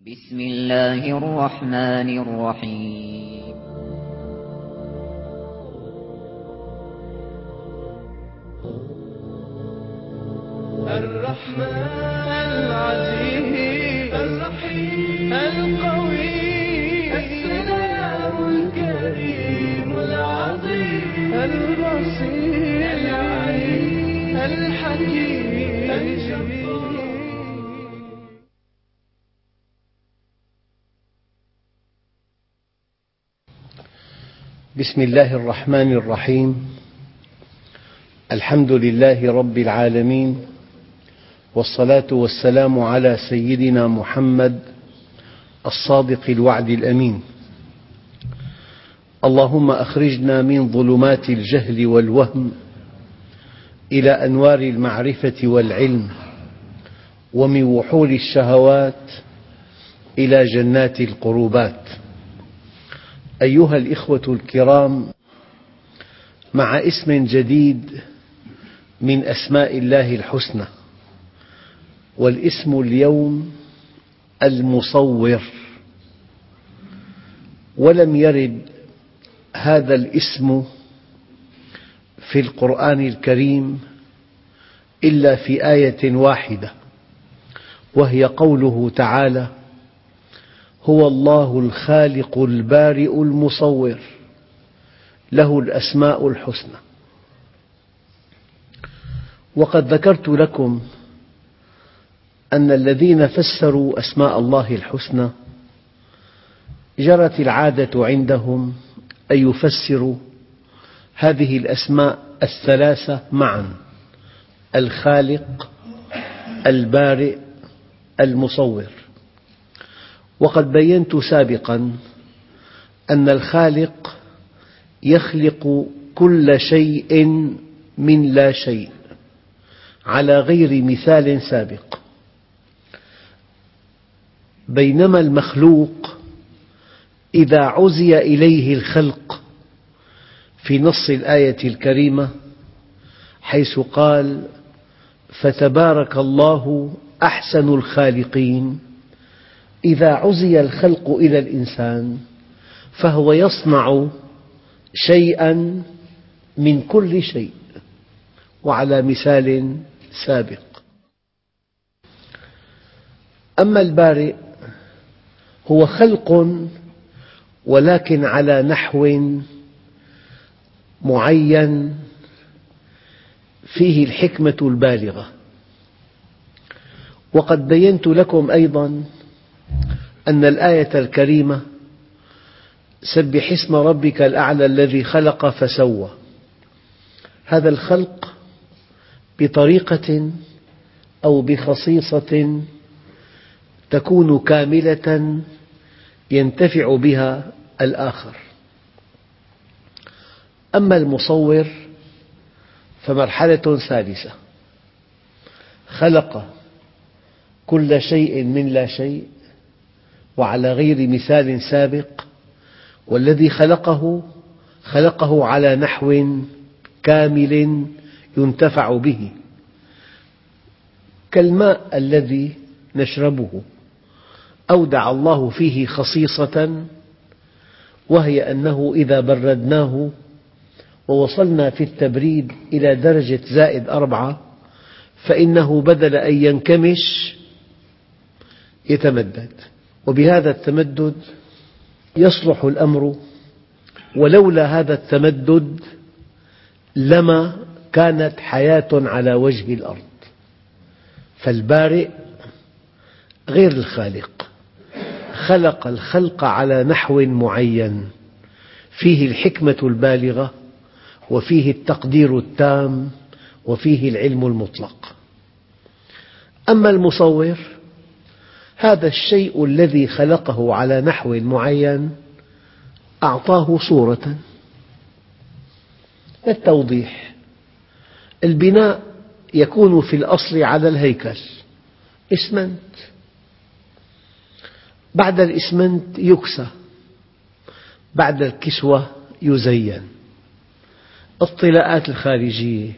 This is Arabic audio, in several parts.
بسم الله الرحمن الرحيم. الرحمن العزيز الرحيم القوي السلام الكريم العظيم البصير العليم الحكيم الجبار. بسم الله الرحمن الرحيم. الحمد لله رب العالمين، والصلاة والسلام على سيدنا محمد الصادق الوعد الأمين. اللهم أخرجنا من ظلمات الجهل والوهم إلى أنوار المعرفة والعلم، ومن وحول الشهوات إلى جنات القربات. أيها الإخوة الكرام، مع اسم جديد من أسماء الله الحسنى، والاسم اليوم المصور. ولم يرد هذا الاسم في القرآن الكريم إلا في آية واحدة، وهي قوله تعالى: هو الله الخالق البارئ المصور له الأسماء الحسنى. وقد ذكرت لكم أن الذين فسروا أسماء الله الحسنى جرت العادة عندهم أن يفسروا هذه الأسماء الثلاثة معا: الخالق، البارئ، المصور. وقد بينت سابقا أن الخالق يخلق كل شيء من لا شيء على غير مثال سابق، بينما المخلوق إذا عزي إليه الخلق في نص الآية الكريمة حيث قال: فتبارك الله أحسن الخالقين، إذا عزي الخلق إلى الإنسان فهو يصنع شيئا من كل شيء وعلى مثال سابق. أما البارئ هو خلق، ولكن على نحو معين فيه الحكمة البالغة. وقد بينت لكم أيضا أن الآية الكريمة سبح اسم ربك الأعلى الذي خلق فسوى، هذا الخلق بطريقة أو بخصيصة تكون كاملة ينتفع بها الآخر. أما المصور فمرحلة ثالثة: خلق كل شيء من لا شيء وعلى غير مثال سابق، والذي خلقه على نحو كامل ينتفع به، كالماء الذي نشربه أودع الله فيه خصيصة، وهي أنه إذا بردناه ووصلنا في التبريد إلى درجة -4 فإنه بدل أن ينكمش يتمدد، وبهذا التمدد يصلح الأمر. ولولا هذا التمدد لما كانت حياة على وجه الأرض. فالبارئ غير الخالق، خلق الخلق على نحو معين فيه الحكمة البالغة، وفيه التقدير التام، وفيه العلم المطلق. أما المصور هذا الشيء الذي خلقه على نحو معين أعطاه صورة. للتوضيح: البناء يكون في الأصل على الهيكل إسمنت، بعد الإسمنت يكسى، بعد الكسوة يزين. الطلاءات الخارجية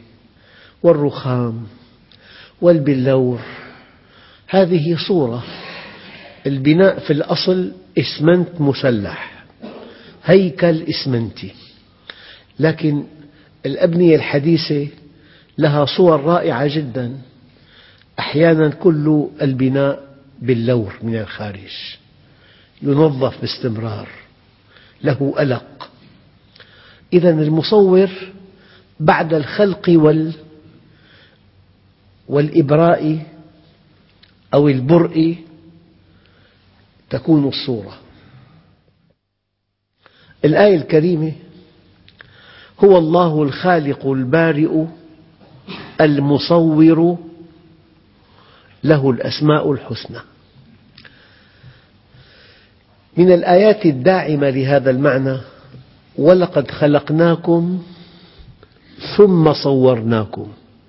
والرخام والبلور هذه صورة البناء في الأصل إسمنت مسلح، هيكل إسمنتي، لكن الأبنية الحديثة لها صور رائعة جدا. أحيانا كل البناء باللور من الخارج، ينظف باستمرار، له ألق. إذن المصور بعد الخلق والإبراء أو البرء تكون الصورة. الآية الكريمة: هو الله الخالق البارئ المصور له الأسماء الحسنى. من الآيات الداعمة لهذا المعنى: ولقد خلقناكم ثم صورناكم.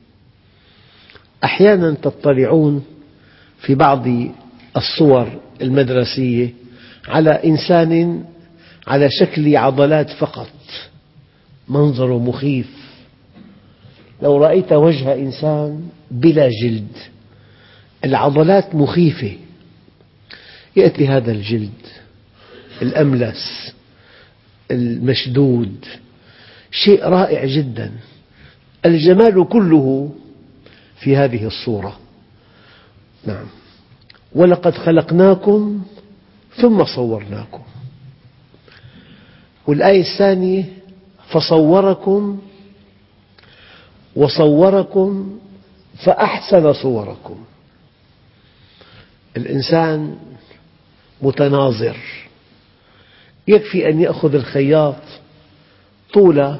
أحيانا تطلعون في بعض الصور المدرسية على إنسان على شكل عضلات فقط، منظره مخيف. لو رأيت وجه إنسان بلا جلد، العضلات مخيفة، يأتي هذا الجلد الأملس المشدود، شيء رائع جدا. الجمال كله في هذه الصورة. نعم، ولقد خلقناكم ثم صورناكم. والآية الثانية: فصوركم وصوركم فأحسن صوركم. الإنسان متناظر، يكفي أن يأخذ الخياط طول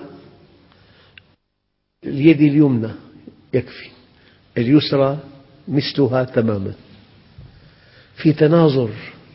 اليد اليمنى، يكفي اليسرى مثلها تماما، في تناظر،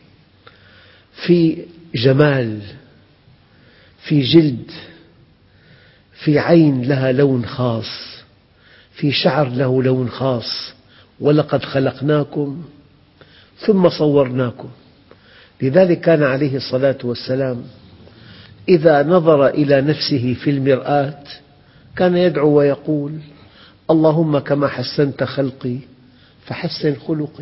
في جمال، في جلد، في عين لها لون خاص، في شعر له لون خاص. ولقد خلقناكم ثم صورناكم. لذلك كان عليه الصلاة والسلام إذا نظر إلى نفسه في المرآة كان يدعو ويقول: اللهم كما حسنت خلقي فحسن خلقي.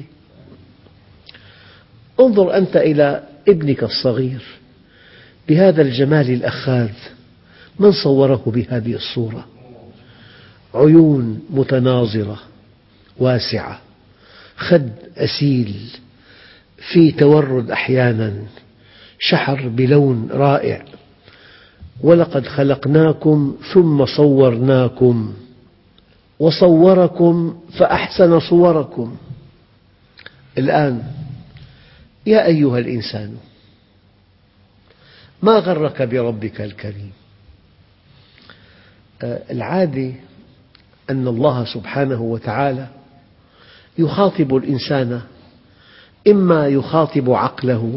انظر أنت إلى ابنك الصغير بهذا الجمال الأخاذ، من صوره بهذه الصورة؟ عيون متناظرة واسعة، خد أسيل، في تورد أحيانا، شعر بلون رائع. ولقد خلقناكم ثم صورناكم وصوركم فأحسن صوركم. الآن يا أيها الإنسان ما غرك بربك الكريم؟ العادة أن الله سبحانه وتعالى يخاطب الإنسان، إما يخاطب عقله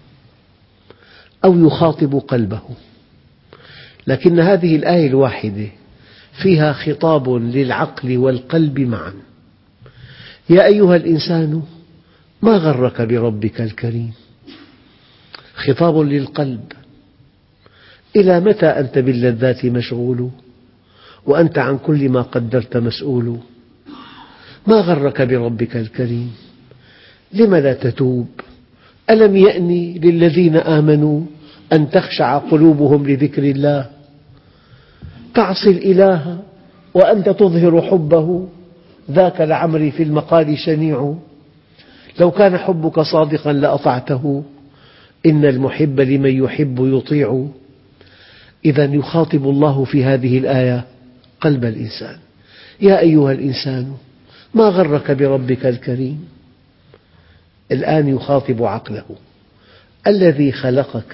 أو يخاطب قلبه، لكن هذه الآية الواحدة فيها خطاب للعقل والقلب معا. يا أيها الإنسان ما غرك بربك الكريم، خطاب للقلب. إلى متى أنت باللذات مشغول وأنت عن كل ما قدرت مسؤول؟ ما غرك بربك الكريم؟ لم لا تتوب؟ ألم يأن للذين آمنوا أن تخشع قلوبهم لذكر الله؟ تعصي الإله وأنت تظهر حبه، ذاك لعمري في المقال شنيع. لو كان حبك صادقا لأطعته، إن المحب لمن يحب يطيع. إذا يخاطب الله في هذه الآية قلب الإنسان. يا أيها الإنسان ما غرك بربك الكريم؟ الآن يخاطب عقله، الذي خلقك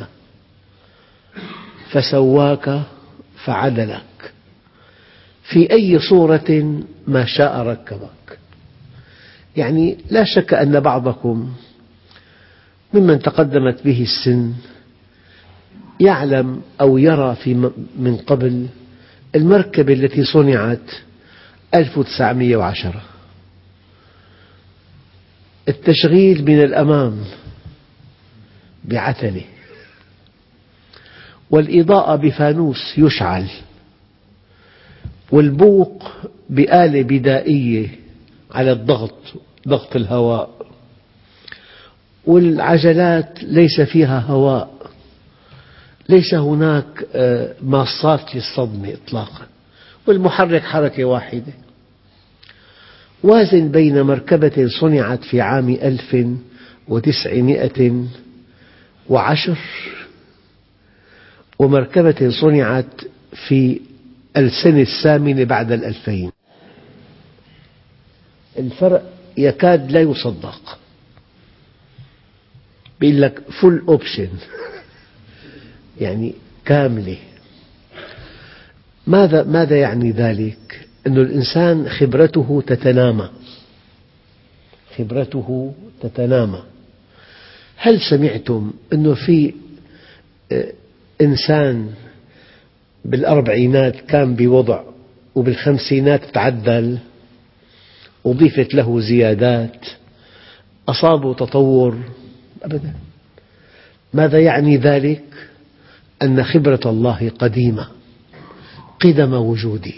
فسواك فعدلك، في أي صورة ما شاء ركبك. يعني لا شك أن بعضكم ممن تقدمت به السن يعلم أو يرى من قبل المركبة التي صنعت 1910، التشغيل من الأمام بعتلة، والإضاءة بفانوس يشعل، والبوق بآلة بدائية على ضغط الهواء، والعجلات ليس فيها هواء، ليس هناك ماصات للصدمة إطلاقا، والمحرك حركة واحدة. وازن بين مركبة صنعت في عام 1910 ومركبة صنعت في السنة الثامنة بعد 2000. الفرق يكاد لا يصدق. بيقول لك فول أوبشن يعني كاملة. ماذا يعني ذلك؟ أن الإنسان خبرته تتنامى. هل سمعتم أنه في إنسان بالأربعينات كان بوضع وبالخمسينات تعدل أضيفت له زيادات أصابه تطور؟ أبدا. ماذا يعني ذلك؟ أن خبرة الله قديمة قدم وجوده،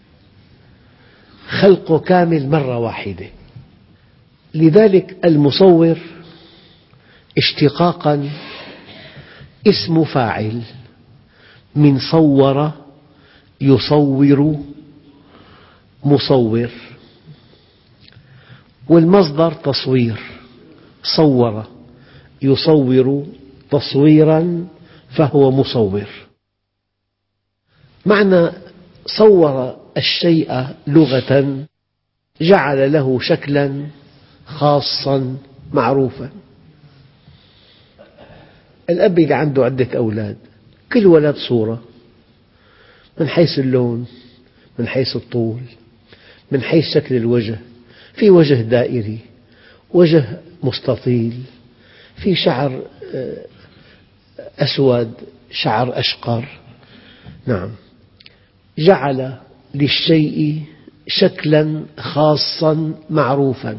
خلقه كامل مرة واحدة. لذلك المصور اشتقاقا اسم فاعل من صور يصور مصور، والمصدر تصوير، صور يصور تصويرا فهو مصور. معنى صور الشيء لغة جعل له شكلا خاصا معروفا. الأب اللي عنده عدة أولاد كل ولد صورة، من حيث اللون، من حيث الطول، من حيث شكل الوجه. في وجه دائري، وجه مستطيل، في شعر أسود، شعر أشقر. نعم، جعل للشيء شكلا خاصا معروفا.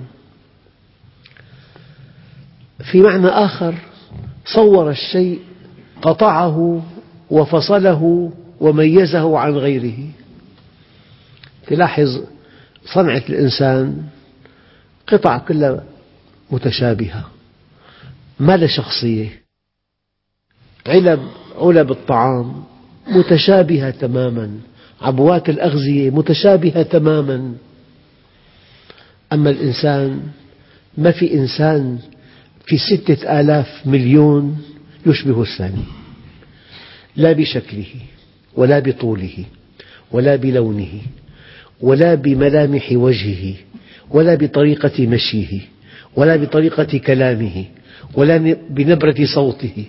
في معنى آخر صور الشيء قطعه وفصله وميزه عن غيره. تلاحظ صنعة الإنسان قطع كلها متشابهة ما لها شخصية. علب الطعام متشابهة تماما، عبوات الأغذية متشابهة تماما. أما الإنسان ما في إنسان في 6,000 مليون يشبه الثاني، لا بشكله ولا بطوله ولا بلونه ولا بملامح وجهه ولا بطريقة مشيه ولا بطريقة كلامه ولا بنبرة صوته.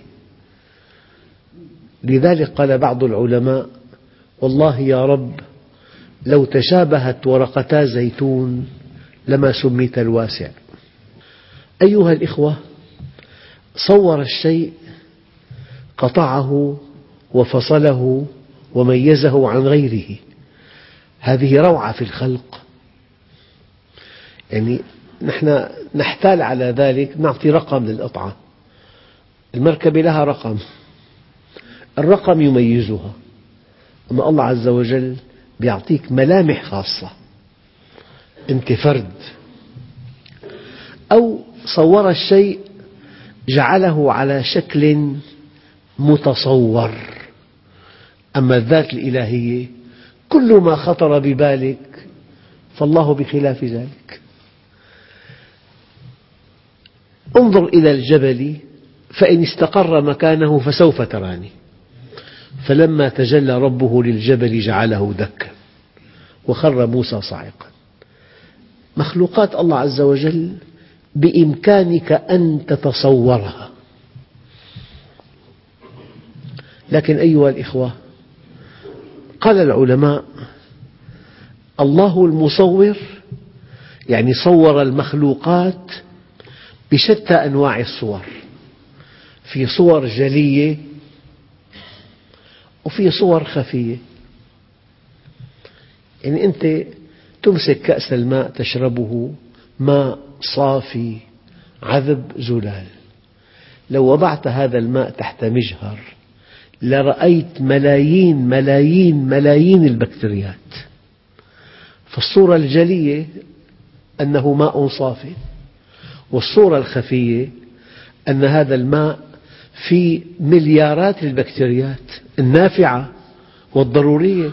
لذلك قال بعض العلماء: والله يا رب لو تشابهت ورقتا زيتون لما سميت الواسع. أيها الإخوة، صور الشيء قطعه وفصله وميزه عن غيره. هذه روعة في الخلق. يعني نحن نحتال على ذلك، نعطي رقم للقطعة. المركبة لها رقم، الرقم يميزها، أما الله عز وجل يعطيك ملامح خاصة، أنت فرد. أو صور الشيء جعله على شكل متصور. أما الذات الإلهية كل ما خطر ببالك فالله بخلاف ذلك. انظر إلى الجبل فإن استقر مكانه فسوف تراني، فلما تجلى ربه للجبل جعله دكا وخر موسى صاعقا. مخلوقات الله عز وجل بإمكانك أن تتصورها. لكن أيها الإخوة، قال العلماء: الله المصور يعني صور المخلوقات بشتى أنواع الصور، في صور جلية وفي صور خفية. يعني أنت تمسك كأس الماء تشربه، ماء صافي عذب زلال، لو وضعت هذا الماء تحت مجهر لرأيت ملايين ملايين ملايين البكتيريات. فالصورة الجلية أنه ماء صافي، والصورة الخفية أن هذا الماء فيه مليارات البكتيريات النافعة والضرورية.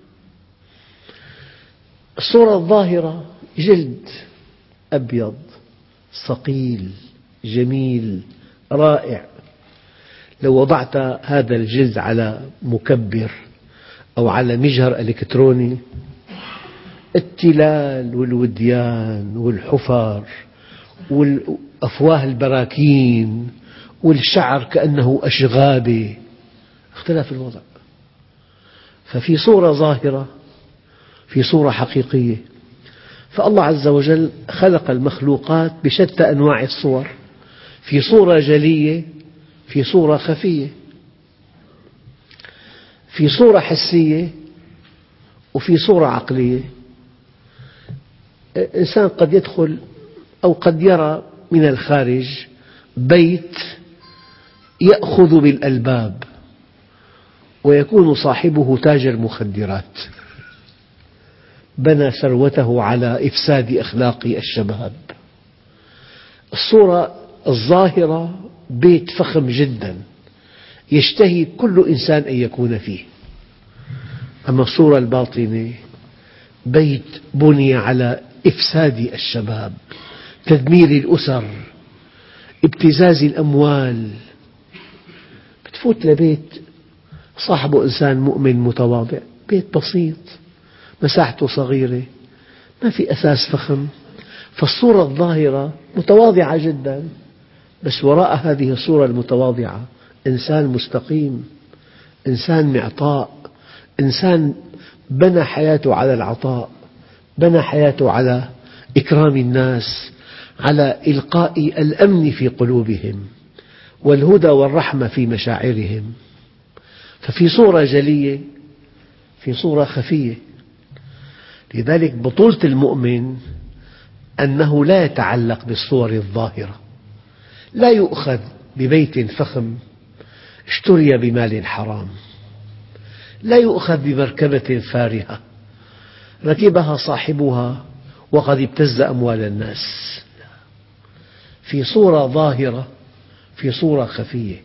الصورة الظاهرة جلد أبيض صقيل جميل رائع. لو وضعت هذا الجلد على مكبر أو على مجهر إلكتروني، التلال والوديان والحفر والأفواه البراكين والشعر كأنه أشغابة، اختلف الوضع. ففي صورة ظاهرة، في صورة حقيقية. فالله عز وجل خلق المخلوقات بشتى أنواع الصور، في صورة جلية، في صورة خفية، في صورة حسية، وفي صورة عقلية. الإنسان قد يدخل أو قد يرى من الخارج بيت يأخذ بالألباب ويكون صاحبه تاجر مخدرات، بنى ثروته على إفساد أخلاق الشباب. الصورة الظاهرة بيت فخم جدا يشتهي كل إنسان أن يكون فيه، أما الصورة الباطنة بيت بني على إفساد الشباب، تدمير الأسر، ابتزاز الأموال. بتفوت لبيت صاحبه إنسان مؤمن متواضع، بيت بسيط مساحته صغيرة، ما في أثاث فخم. فالصورة الظاهرة متواضعة جدا، بس وراء هذه الصورة المتواضعة إنسان مستقيم، إنسان معطاء، إنسان بنى حياته على العطاء، بنى حياته على إكرام الناس، على إلقاء الأمن في قلوبهم والهدى والرحمة في مشاعرهم. ففي صورة جلية، في صورة خفية. لذلك بطولة المؤمن أنه لا يتعلق بالصور الظاهرة، لا يؤخذ ببيت فخم اشتري بمال حرام، لا يؤخذ بمركبة فارهة ركبها صاحبها وقد ابتز أموال الناس. في صورة ظاهرة، في صورة خفية،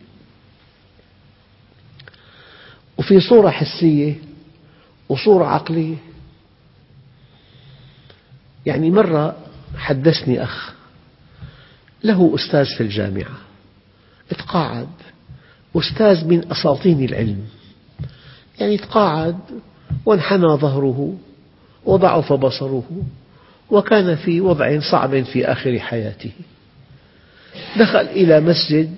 وفي صورة حسية وصورة عقلية. يعني مرة حدثني أخ له أستاذ في الجامعة، اتقاعد، أستاذ من أساطين العلم، يعني تقاعد وانحنى ظهره وضعف بصره وكان في وضع صعب في آخر حياته. دخل إلى مسجد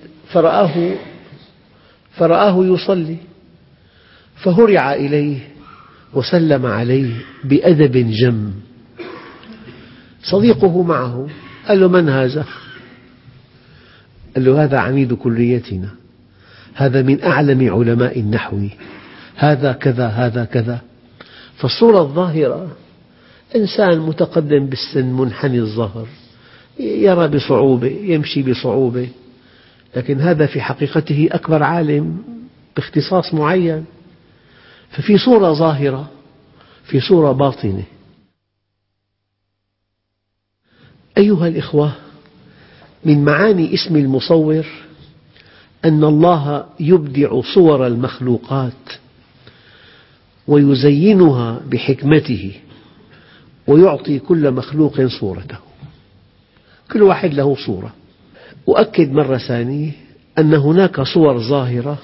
فرآه يصلي، فهرع إليه وسلم عليه بأدب جم. صديقه معه قال له: من هذا؟ قال له: هذا عميد كليتنا، هذا من أعلم علماء النحو، هذا كذا هذا كذا. فالصورة الظاهرة إنسان متقدم بالسن منحني الظهر، يرى بصعوبة، يمشي بصعوبة، لكن هذا في حقيقته أكبر عالم باختصاص معين. ففي صورة ظاهرة، في صورة باطنة. أيها الإخوة، من معاني اسم المصور أن الله يبدع صور المخلوقات ويزينها بحكمته ويعطي كل مخلوق صورته، كل واحد له صورة. أؤكد مرة ثانية أن هناك صور ظاهرة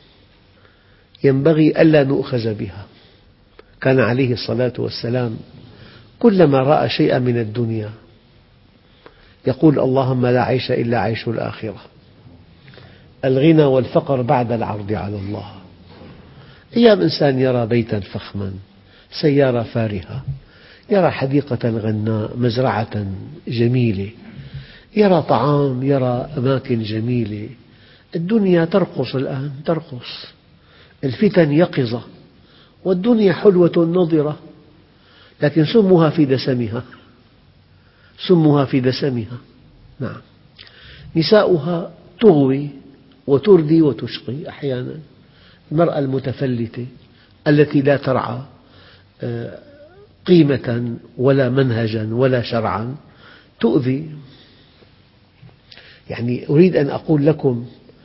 ينبغي ألا نؤخذ بها. كان عليه الصلاة والسلام كلما رأى شيئا من الدنيا يقول: اللهم لا عيش إلا عيش الآخرة، الغنى والفقر بعد العرض على الله. أيام إنسان يرى بيتا فخما، سيارة فارهة، يرى حديقة غناء، مزرعة جميلة، يرى طعام، يرى أماكن جميلة. الدنيا ترقص الآن، ترقص، الفتن يقظة، والدنيا حلوة نضرة، لكن سمها في دسمها، سمها في دسمها. نعم، نساؤها تغوي وتردي وتشقي أحيانا. المرأة المتفلتة التي لا ترعى قيمة ولا منهجا ولا شرعا تؤذي. يعني أريد أن أقول لكم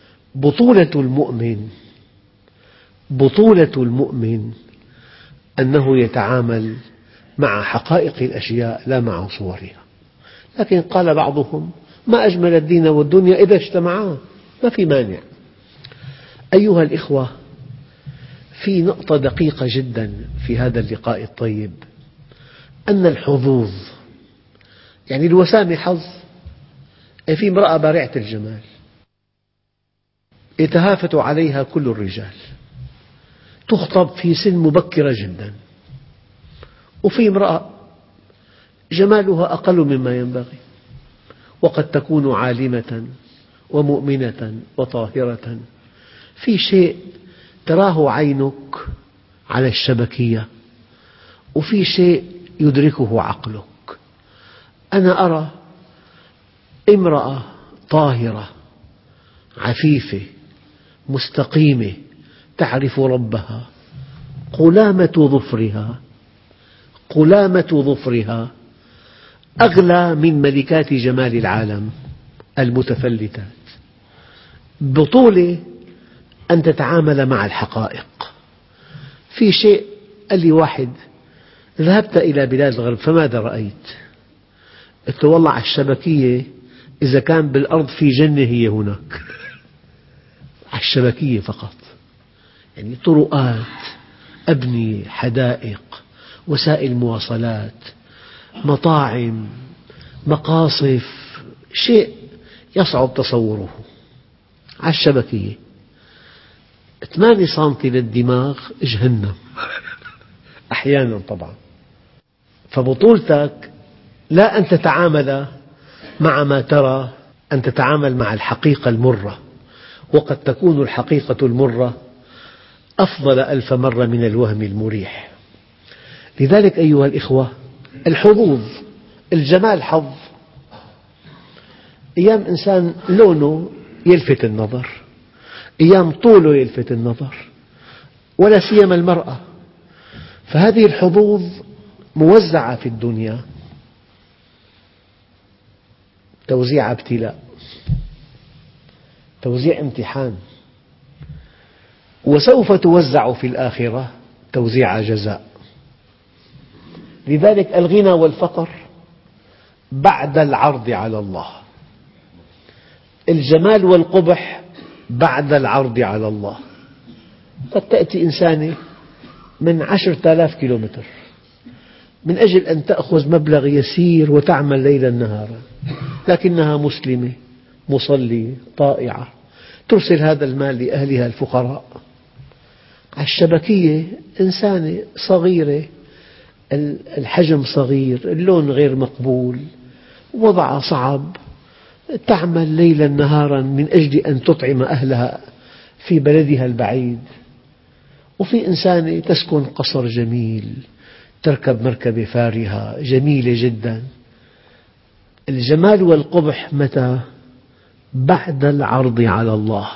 بطولة المؤمن أنه يتعامل مع حقائق الأشياء لا مع صورها. لكن قال بعضهم: ما أجمل الدين والدنيا إذا اجتمعا، ما في مانع. أيها الإخوة، في نقطة دقيقة جدا في هذا اللقاء الطيب، أن الحظوظ، يعني الوسامة حظ. في امرأة بارعة الجمال يتهافت عليها كل الرجال، تخطب في سن مبكرة جدا، وفي امرأة جمالها أقل مما ينبغي، وقد تكون عالمة ومؤمنة وطاهرة. في شيء تراه عينك على الشبكية، وفي شيء يدركه عقلك. أنا أرى امرأة طاهرة عفيفة مستقيمة تعرف ربها، قلامة ظفرها أغلى من ملكات جمال العالم المتفلتات. بطولة أن تتعامل مع الحقائق. في شيء قال لي واحد: ذهبت إلى بلاد الغرب فماذا رأيت؟ قلت له: والله على الشبكية إذا كان بالأرض في جنة هي هناك. على الشبكية فقط، يعني طرقات، أبنية، حدائق، وسائل مواصلات، مطاعم، مقاصف، شيء يصعب تصوره. على الشبكية 8 سنتي للدماغ جهنم أحيانا طبعا. فبطولتك لا أن تتعامل مع ما ترى، أن تتعامل مع الحقيقة المرة، وقد تكون الحقيقة المرة أفضل 1000 مرة من الوهم المريح. لذلك أيها الإخوة، الحظوظ، الجمال حظ. أيام إنسان لونه يلفت النظر، أيام طوله يلفت النظر، ولا سيما المرأة. فهذه الحظوظ موزعة في الدنيا توزيع ابتلاء، توزيع امتحان، وسوف توزع في الآخرة توزيع جزاء. لذلك الغنى والفقر بعد العرض على الله، الجمال والقبح بعد العرض على الله. قد تأتي إنسانة من 10,000 كيلومتر من أجل أن تأخذ مبلغ يسير وتعمل ليلا نهارا، لكنها مسلمة مصلية طائعة، ترسل هذا المال لأهلها الفقراء. على الشبكية إنسانة صغيرة، الحجم صغير، اللون غير مقبول، وضعها صعب، تعمل ليلا نهارا من أجل أن تطعم أهلها في بلدها البعيد. وفي إنسانة تسكن قصر جميل، تركب مركبة فارهة جميلة جدا. الجمال والقبح متى؟ بعد العرض على الله.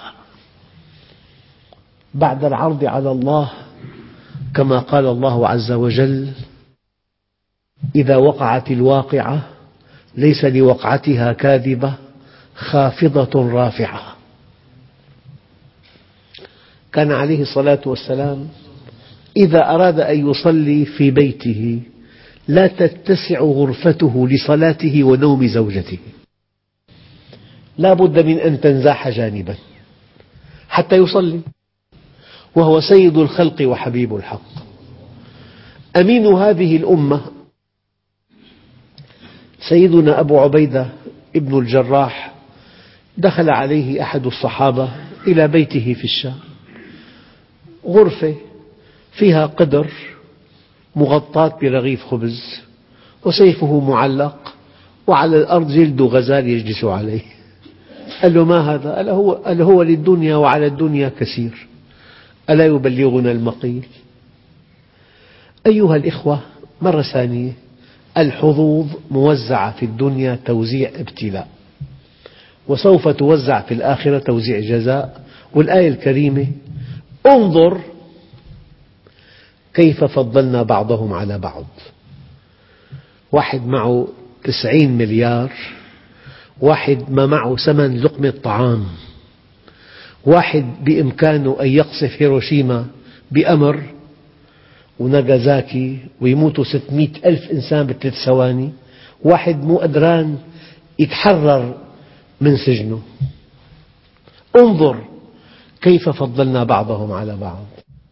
بعد العرض على الله، كما قال الله عز وجل: إذا وقعت الواقعة ليس لوقعتها كاذبة خافضة رافعة. كان عليه الصلاة والسلام إذا أراد أن يصلي في بيته لا تتسع غرفته لصلاته ونوم زوجته، لا بد من أن تنزاح جانبا حتى يصلي، وهو سيد الخلق وحبيب الحق. أمين هذه الأمة سيدنا أبو عبيدة ابن الجراح، دخل عليه أحد الصحابة إلى بيته في الشام، غرفة فيها قدر مغطاة برغيف خبز، وسيفه معلق، وعلى الأرض جلد غزال يجلس عليه. قال له: ما هذا؟ قال هو للدنيا وعلى الدنيا كثير، ألا يبلغنا المقيل؟ أيها الإخوة، مرة ثانية، الحظوظ موزعة في الدنيا توزيع ابتلاء، وسوف توزع في الآخرة توزيع جزاء. والآية الكريمة: انظر كيف فضلنا بعضهم على بعض. واحد معه 90 مليار واحد ما معه ثمن لقمة طعام، واحد بإمكانه أن يقصف هيروشيما بأمر وناغازاكي ويموتوا 600 ألف إنسان ب3 ثواني، واحد مو قدران يتحرر من سجنه. انظر كيف فضلنا بعضهم على بعض.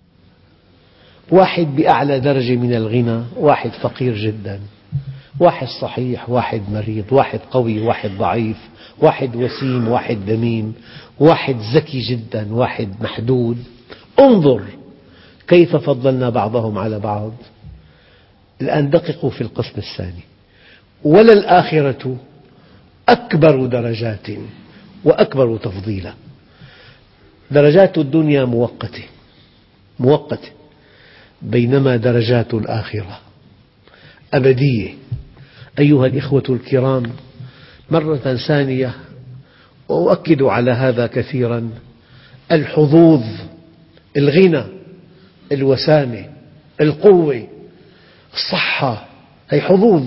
واحد بأعلى درجة من الغنى، واحد فقير جدا، واحد صحيح، واحد مريض، واحد قوي، واحد ضعيف، واحد وسيم، واحد دميم، واحد ذكي جدا، واحد محدود. انظر كيف فضلنا بعضهم على بعض. الآن دققوا في القسم الثاني: وللآخرة أكبر درجات وأكبر تفضيلا. درجات الدنيا مؤقتة، بينما درجات الآخرة أبدية. أيها الإخوة الكرام، مرة ثانية وأؤكد على هذا كثيرا: الحظوظ، الغنى، الوسامة، القوة، الصحة، هي حظوظ،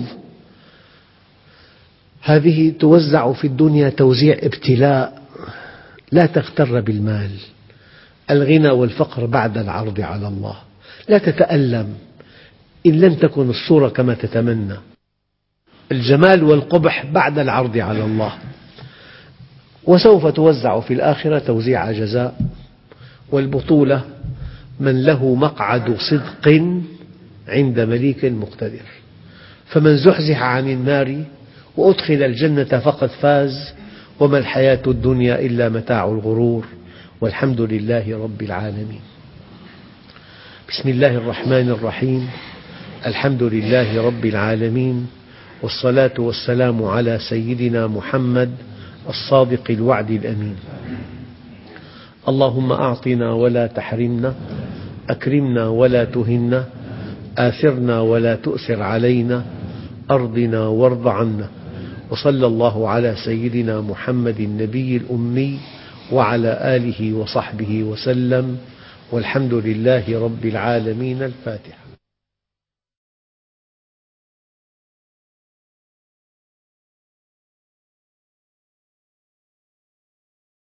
هذه توزع في الدنيا توزيع ابتلاء. لا تغتر بالمال. الغنى والفقر بعد العرض على الله. لا تتألم إن لم تكن الصورة كما تتمنى. الجمال والقبح بعد العرض على الله، وسوف توزع في الآخرة توزيع جزاء. والبطولة من له مقعد صدق عند مليك مقتدر. فمن زحزح عن النار وأدخل الجنة فقد فاز، وما الحياة الدنيا إلا متاع الغرور، والحمد لله رب العالمين. بسم الله الرحمن الرحيم. الحمد لله رب العالمين، والصلاة والسلام على سيدنا محمد الصادق الوعد الأمين. اللهم أعطنا ولا تحرمنا، أكرمنا ولا تهنا، آثرنا ولا تؤثر علينا، أرضنا وارض عنا. وصلى الله على سيدنا محمد النبي الأمي وعلى آله وصحبه وسلم، والحمد لله رب العالمين. الفاتحة.